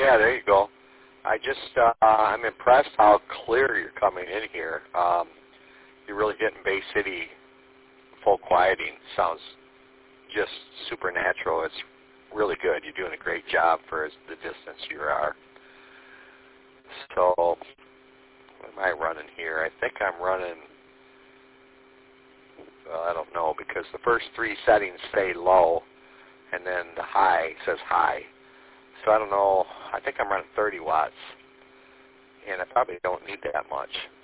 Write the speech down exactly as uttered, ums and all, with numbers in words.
Yeah, there you go. I just, uh, I'm impressed how clear you're coming in here. Um, you're really getting Bay City full quieting. Sounds just supernatural. It's really good. You're doing a great job for the distance you are. So, what am I running here? I think I'm running, well, I don't know, because the first three settings say low, and then the high says high. So I don't know. I think I'm running thirty watts, and I probably don't need that much.